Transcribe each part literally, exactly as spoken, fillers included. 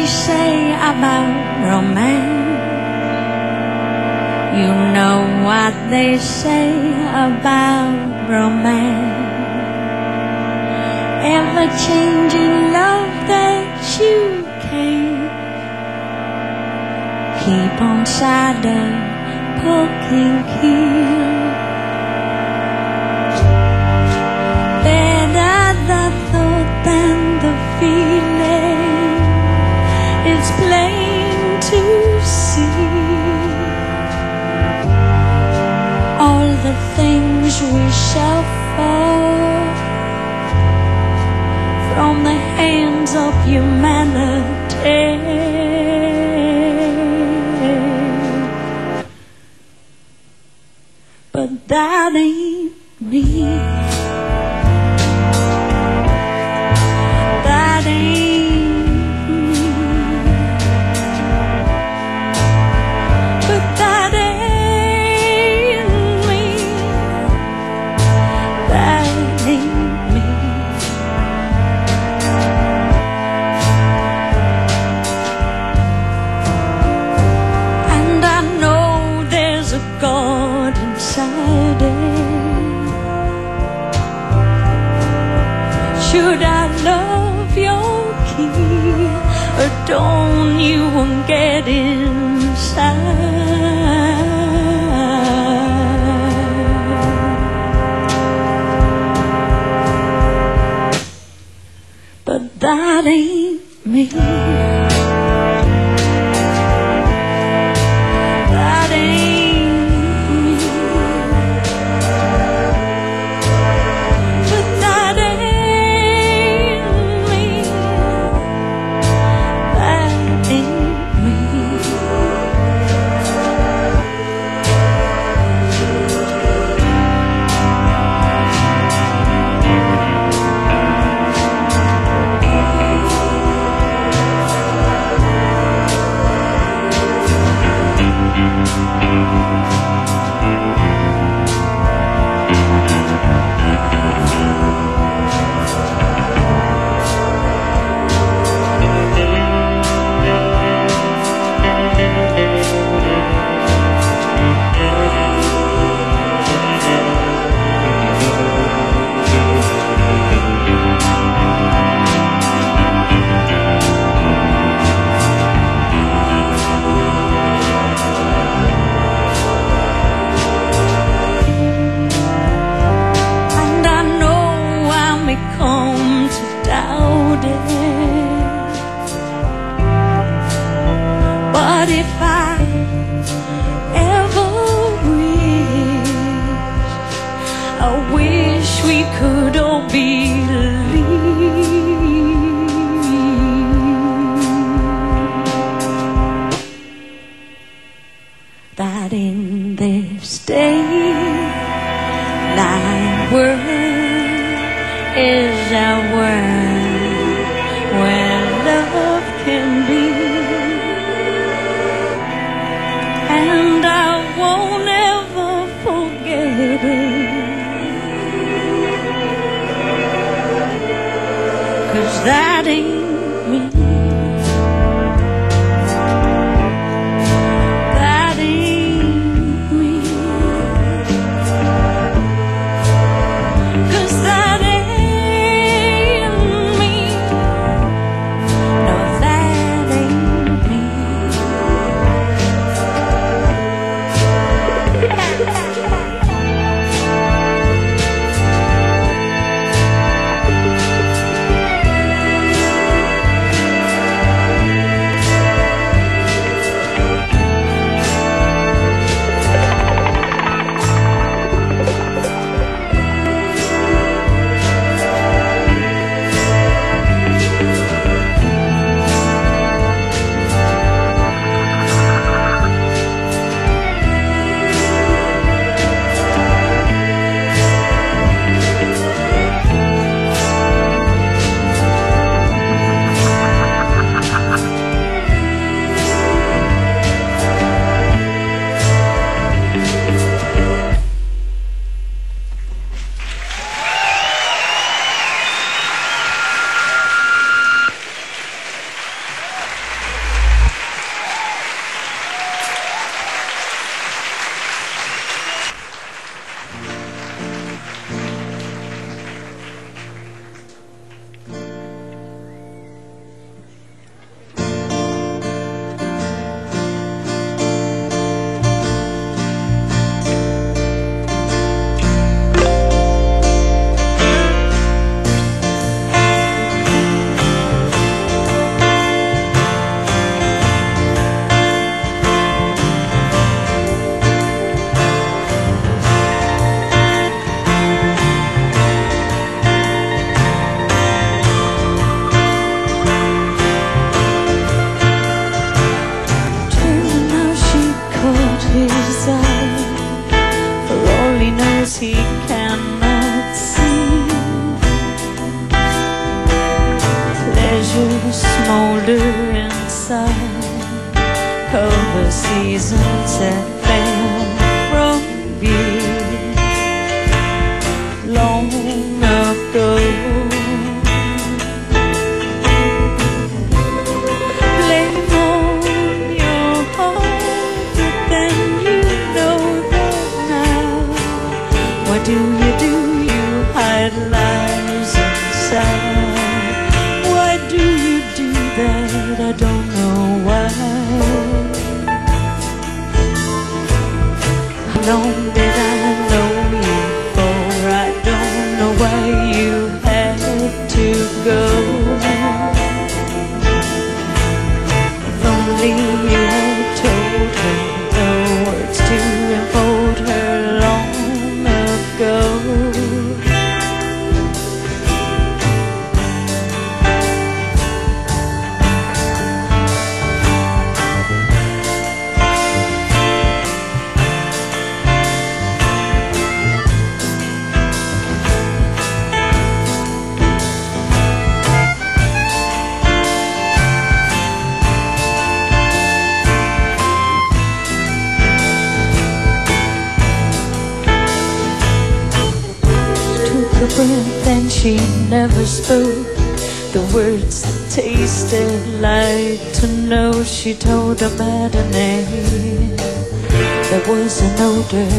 they say about romance. You know what they say about romance. Ever-changing love that you can't keep on side of poking heel. Better the thought than the feeling. It's plain to see. All the things we suffer from the hands of humanity. But that ain't me. That ain't me. But that ain't me. That ain't me. And I know there's a God inside it. Should I love your key, or don't you get inside? But that ain't me. That ain't me. But that ain't me. That ain't me. And I know I may come to doubt it, but if I ever wish, I wish we could all believe that in this day thy word is a word where love can be. And I won't ever forget it, 'cause that ain't me. That ain't me. 'Cause that ain't me. No, that ain't me. cover seasons that fell from view long ago. Blame on your heart, but then you know that now. What do you do? You hide lies inside. Why do you do that? I don't know why. How long did I know you for? I don't know why you had to go. If only you had told her the words to enfold her long ago. Breath and she never spoke the words that tasted like to know. She told a matinee there was an odor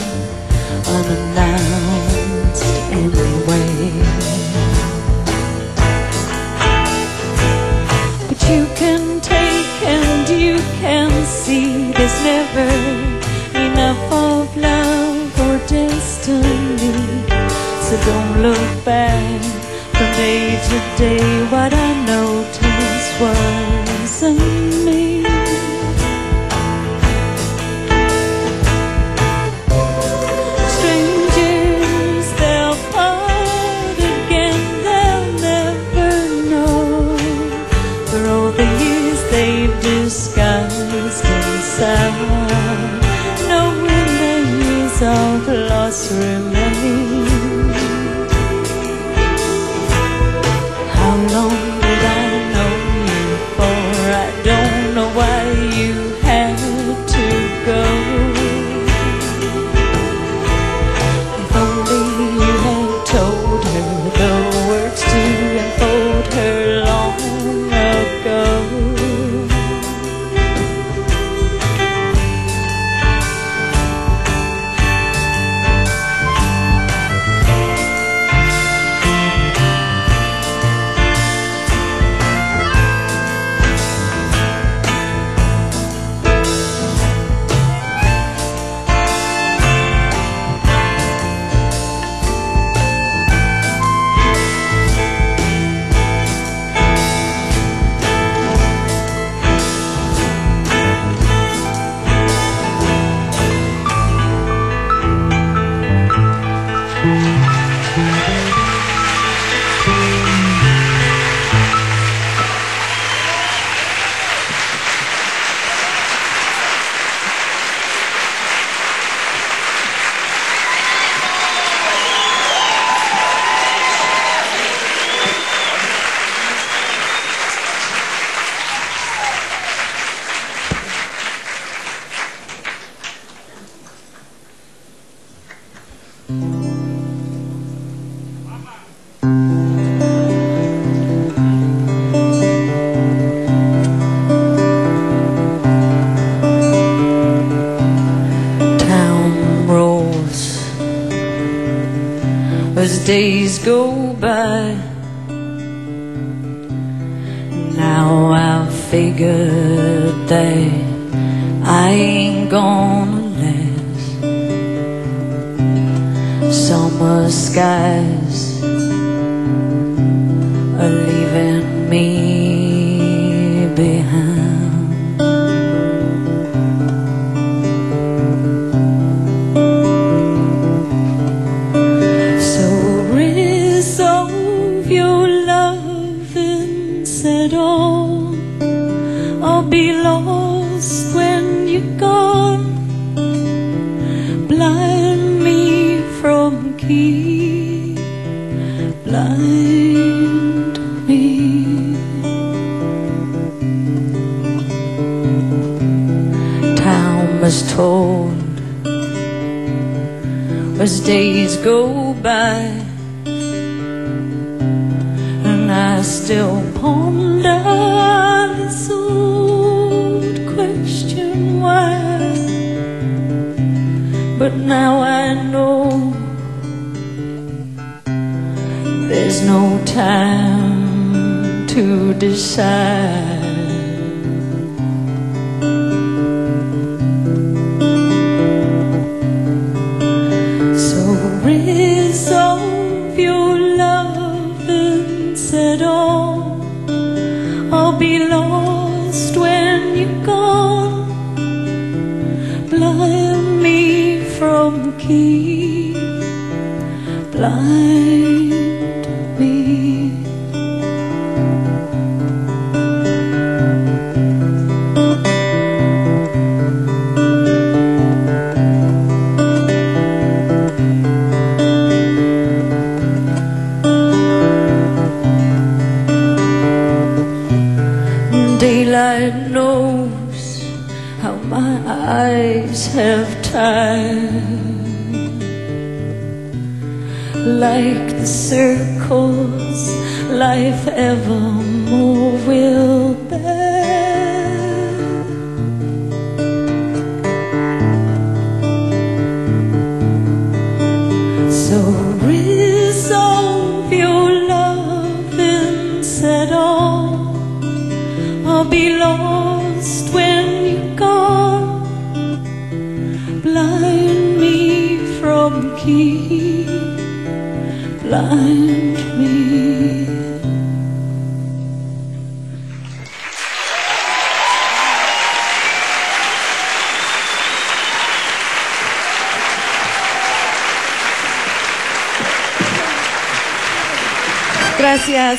unannounced anyway. But you can take and you can see there's never enough of love or destiny. So don't look back from day to day. What I noticed wasn't me. Strangers, they'll part again. They'll never know. For all the years they've disguised inside, knowing the years of loss remain. How long did I know you for? I don't know why you had to go. If only you had told her the words to enfold her long ago. As days go by, now I've figured that I ain't gonna last. Summer skies are leaving me behind. I'll be lost when you're gone. Blind me from keep, blind me. was told as days go by, and I still ponder this old question why. But now I know there's no time to decide. Resolve your love and set on. I'll be lost when you're gone. Blind me from the key, blind me. Daylight knows how my eyes have tired, like the circles life evermore will bear. So resolve your love and set on. I'll be lost when you're gone. Blind me from the key, blind me. Gracias.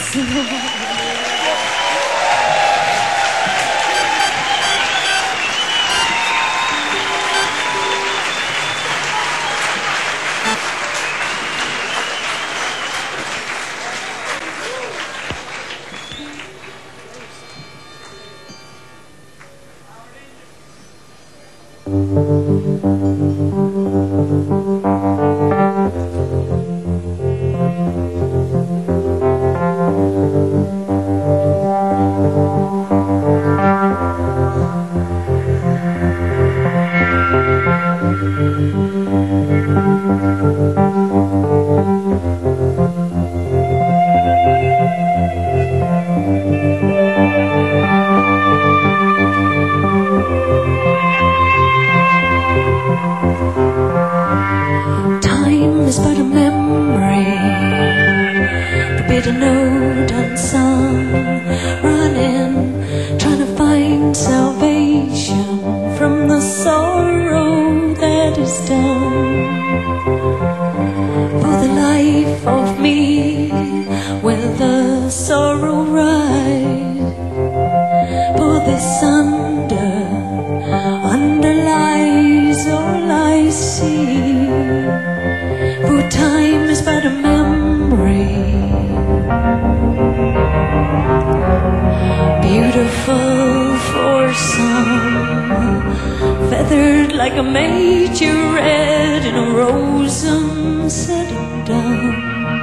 Like a majorette in a rosum setting down.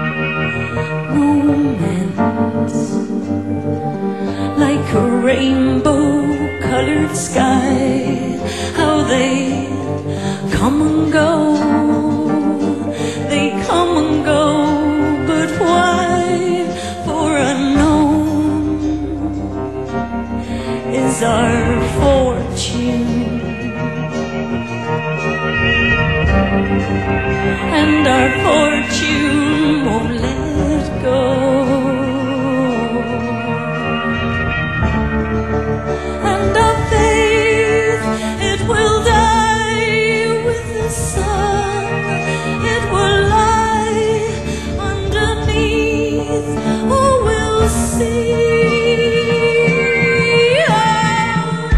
Moments like a rainbow-colored sky, how they come and go, they come and go, but why? For unknown is our fortune, and our fortune won't let go. And our faith, it will die with the sun, it will lie underneath, or we'll see. Oh,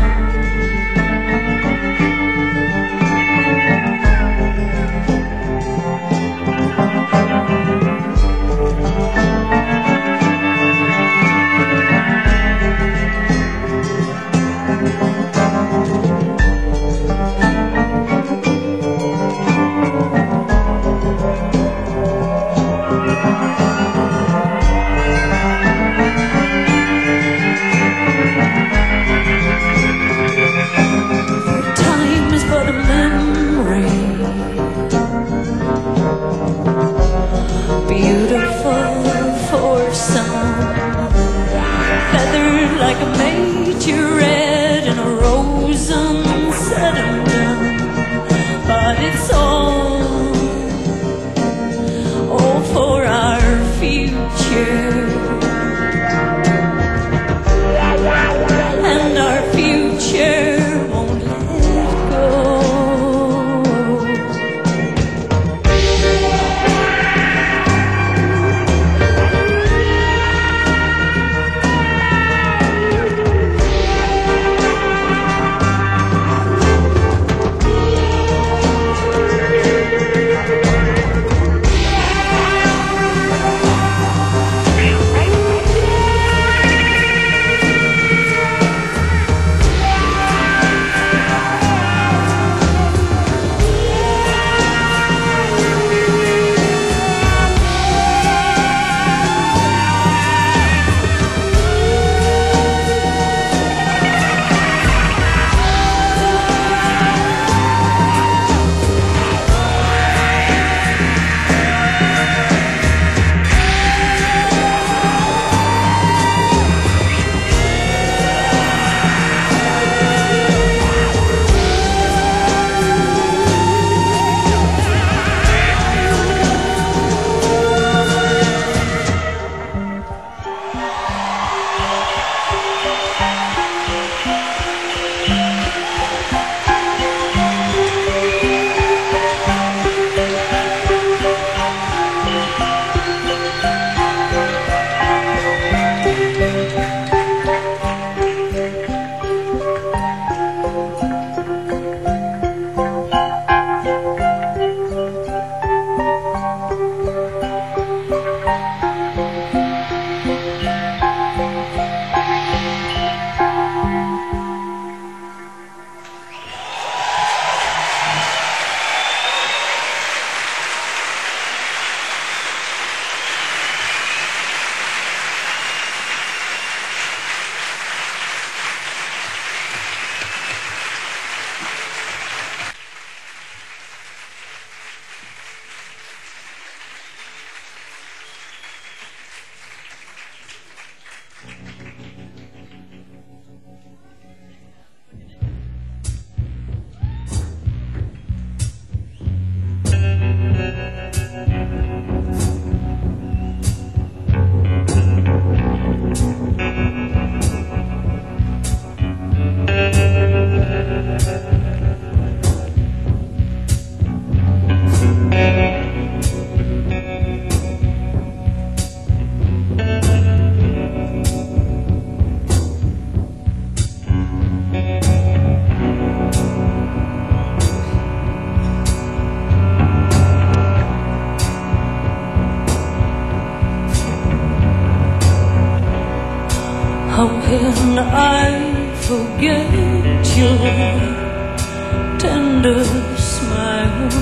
and I forget your tender smile.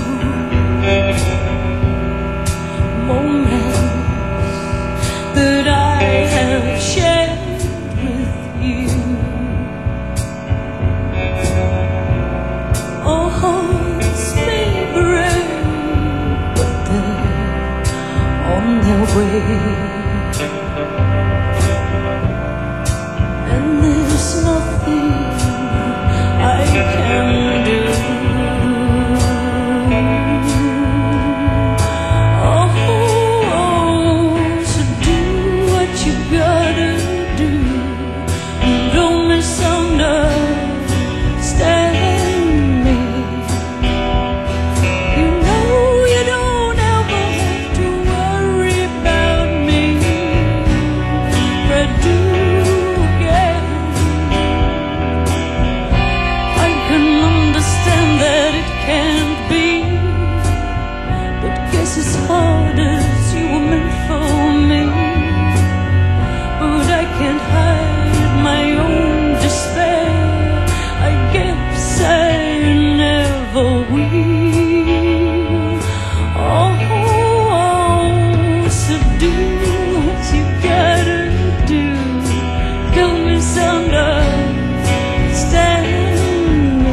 Moments that I have shared with you. Our hearts may break, but they're on their way. And there's nothing I can do. As hard as you were meant for me, but I can't hide my own despair. I guess I never will. Oh, so do what you gotta do. Come misunderstand me.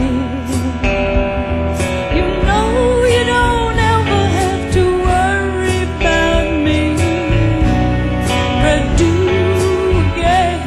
You know you don't ever have to worry about me, but do again.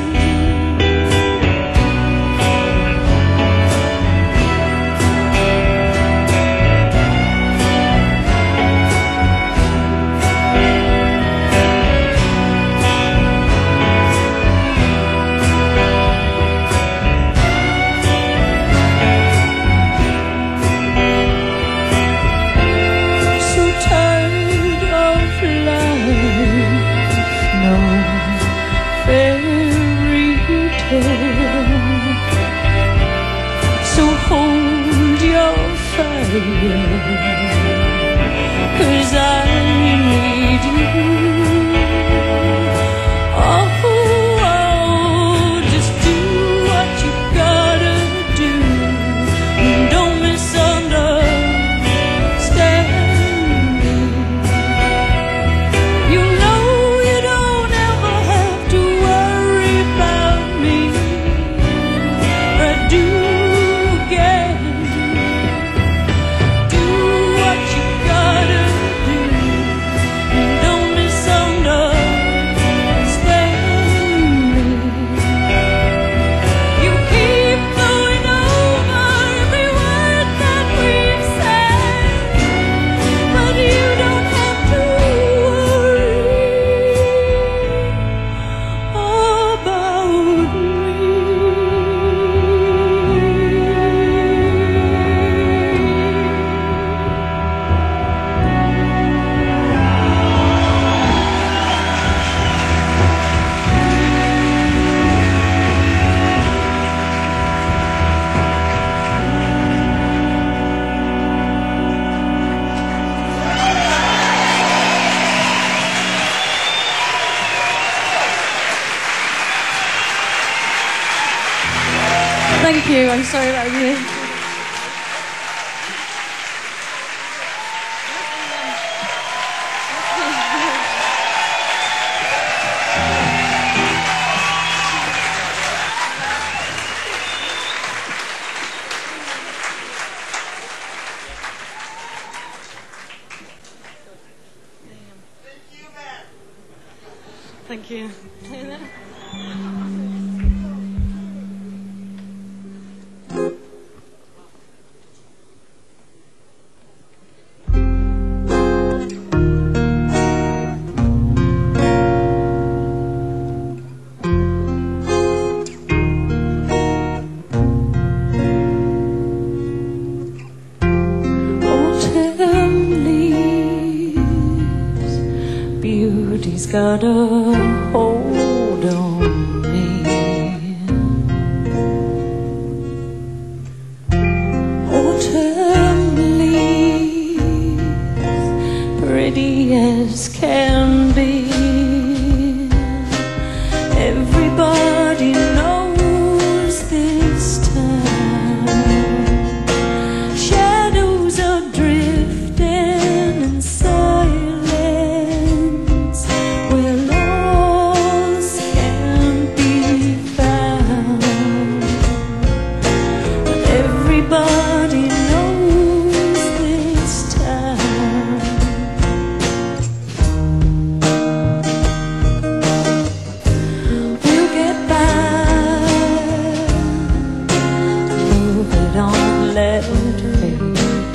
So tired of life, no fairy tale. So hold your fire, 'cause I need you. Oh, oh, just do what you gotta do. Don't misunderstand me. You know you don't ever have to worry about me, but do again. Do what you gotta do. Don't misunderstand me. You keep going over every word that we've said, but you don't have to worry about me. Thank you. I'm sorry about you. Thank you. Autumn leaves, beauty's got a hold on me. Autumn leaves, pretty as can be. Everybody knows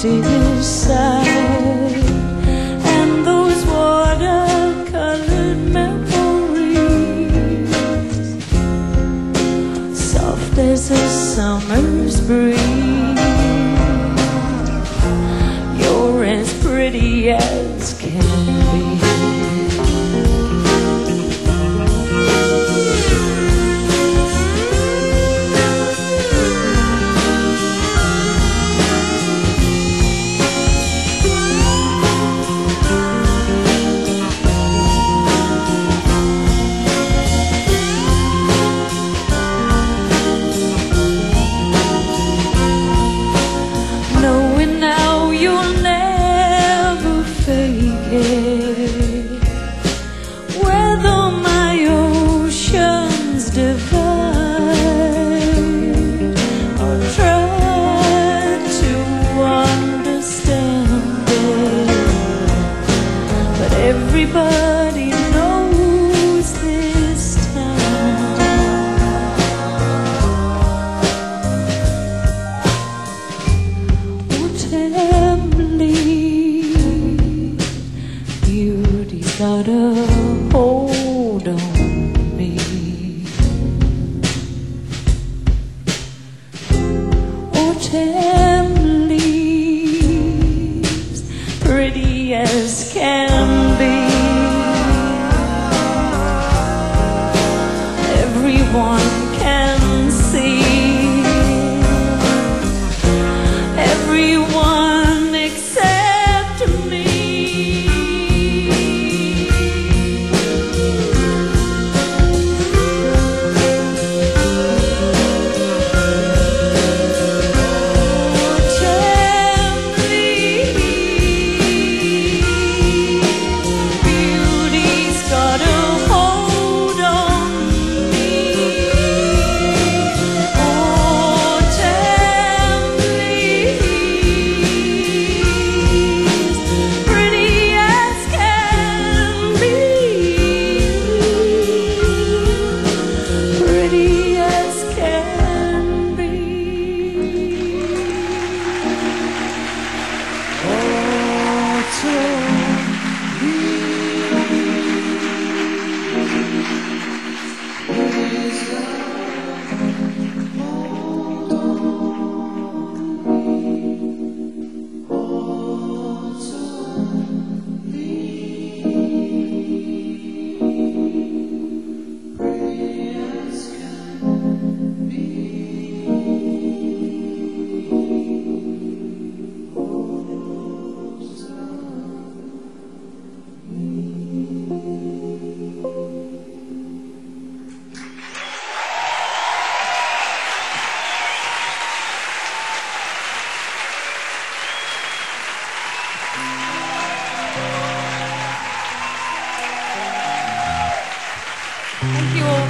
decide. And those watercolored memories, soft as a summer's breeze, you're as pretty as can be. Whether my oceans divide, I'll try to understand it, but everybody knows this time. Oh, tell me, beauty's got a hold on me. Oh, Temleaves, pretty as can be. Everyone can see. Everyone except me. Thank you all.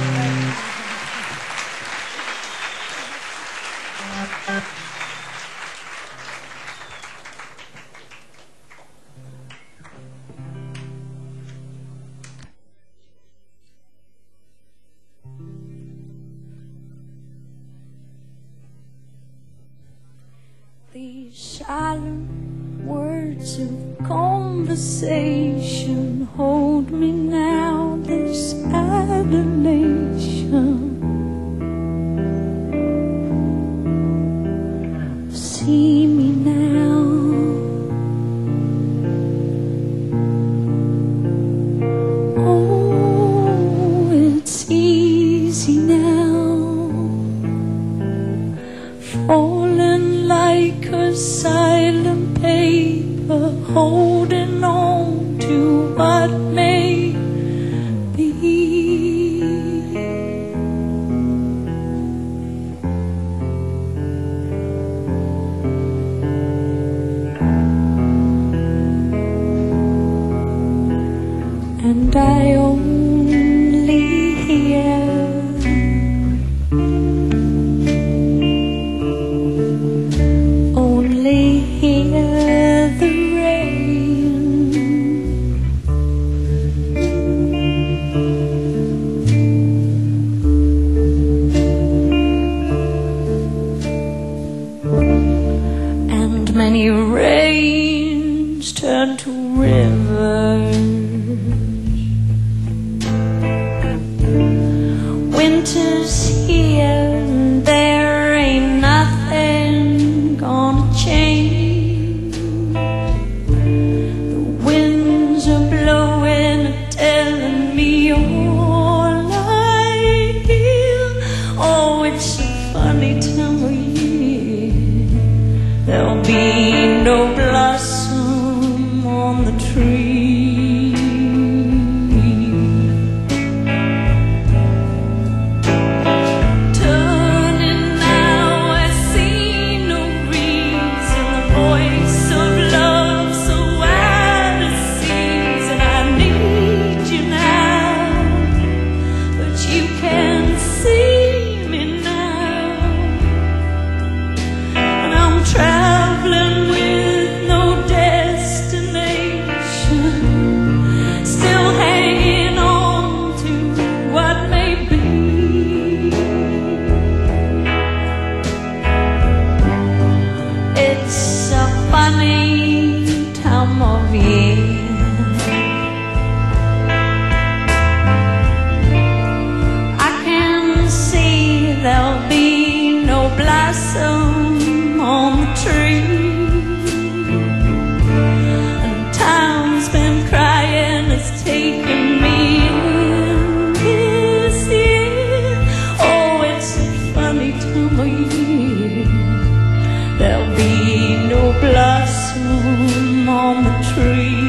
These silent words of conversation hold me now, this adulation. See me now. Oh, it's easy now, falling like a silent paper, holding on to what may be. And I only hear only hear the rain many rains turn to rivers. Winter's here and there ain't nothing gonna change. The winds are blowing and telling me all I hear. Oh, it's a funny time of year. There'll be no blossom on the tree. Turning now, I see no reason. The voice of love so wide it seems, and I need you now, but you can't see me now. And I'm traveling with no destination, still hanging on to what may be. It's a funny time of year. I can see there'll be no blossom on the tree, and time's been crying, it's taken me in this year. Oh, it's a funny time of year. There'll be no blossom on the tree.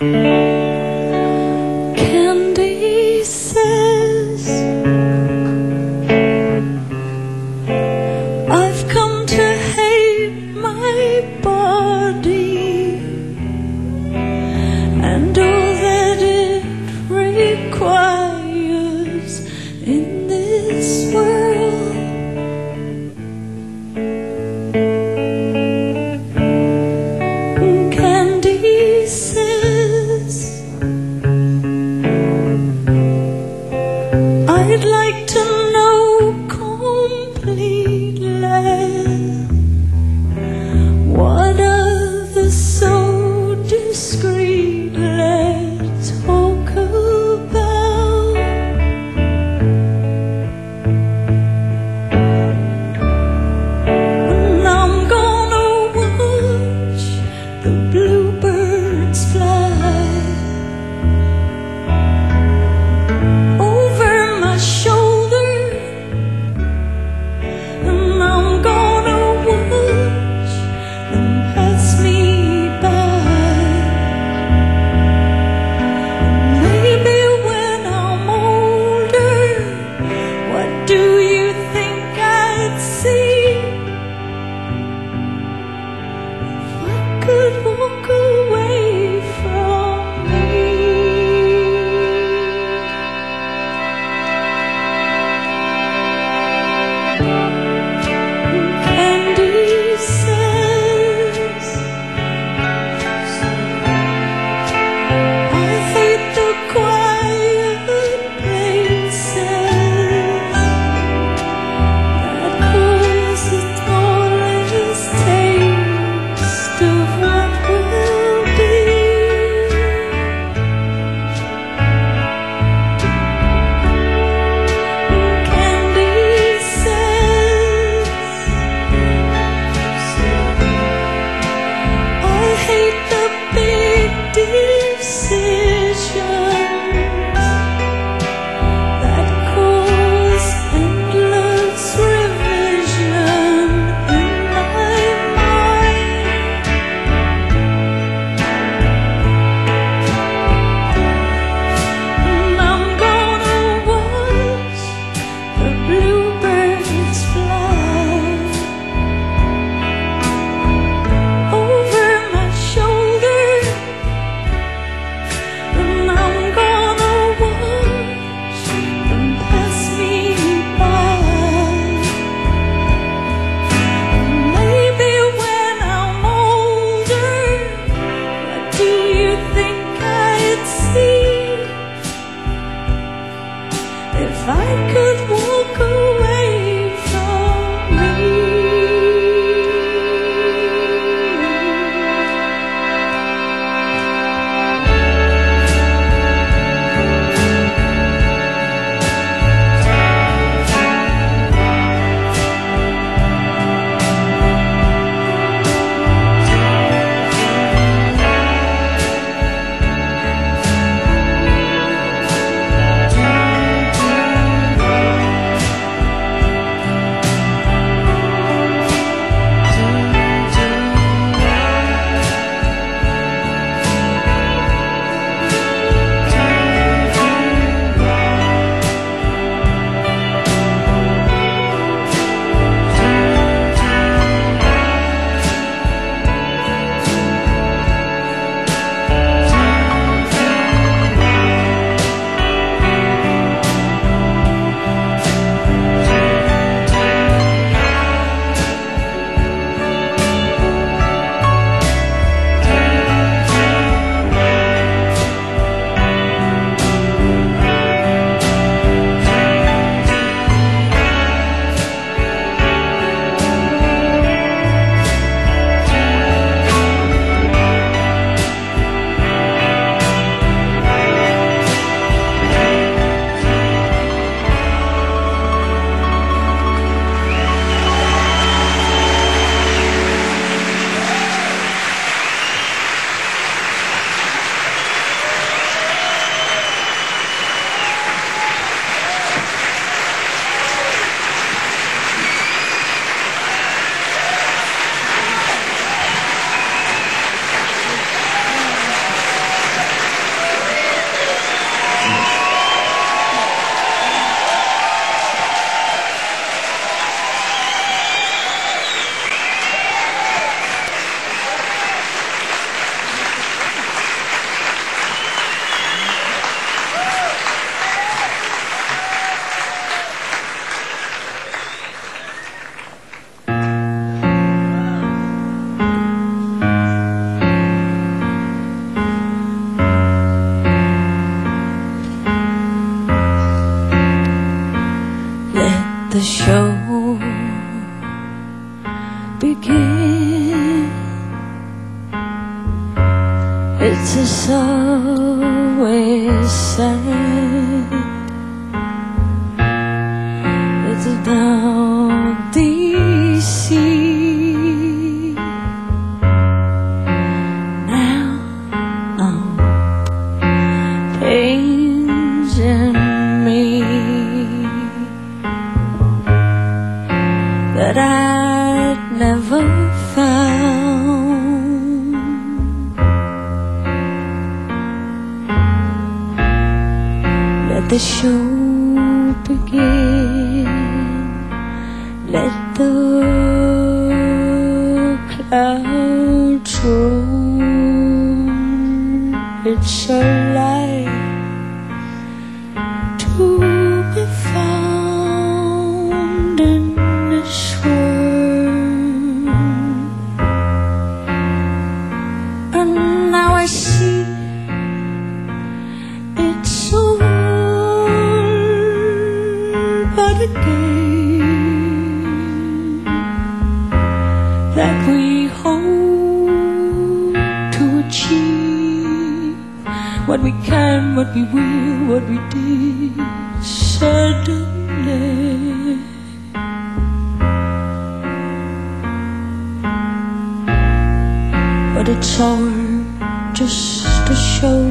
Candy says I've come to hate my body and all that it requires in this world. Candy says I'd like to know completely what others so discreetly talk about. And I'm begin. It's as always said, it's down the sea. Now I'm paging me that I'd never found. Let the show begin. Let the clouds roll. It's a light to be found in this world. And now I see it's all but a game that we hope to achieve what we can, what we will, what we did suddenly. But it's all just a show,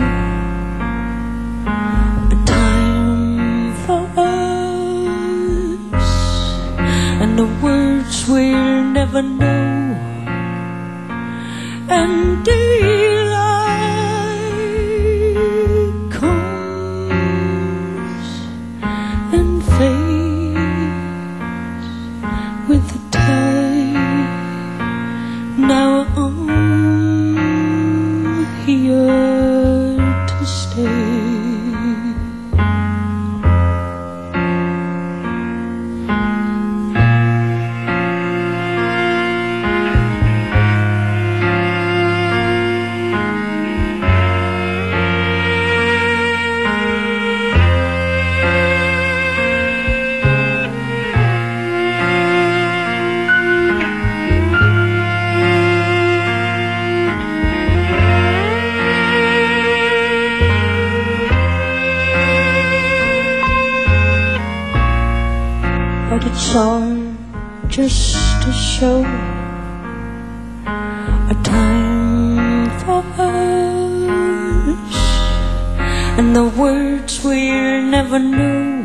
a time for us, and the words we'll never know. And daylight comes and fades with the tide. Now I'm here to stay. But it's all just a show, a time for us, and the words we'll never know.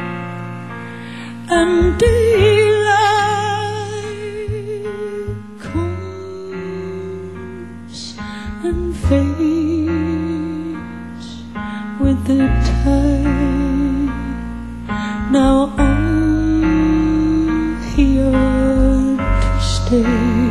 And daylight comes and fades with the tide. Now I'm here to stay.